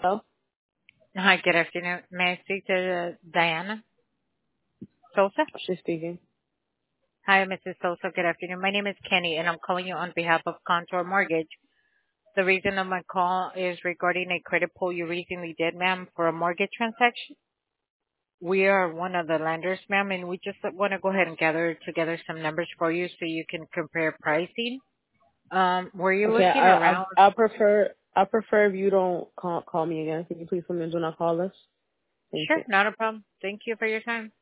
Hello? Hi, good afternoon. May I speak to Diana Sosa? She's speaking. Hi, Mrs. Sosa. Good afternoon. My name is Kenny, and I'm calling you on behalf of Contour Mortgage. The reason of my call is regarding a credit pull you recently did, ma'am, for a mortgage transaction. We are one of the lenders, ma'am, and we just want to go ahead and gather together some numbers for you so you can compare pricing. Were you Okay, looking around? I prefer if you don't call me again. Can you please come in and do not call us? Thank Sure, you. not a problem. Thank you for your time.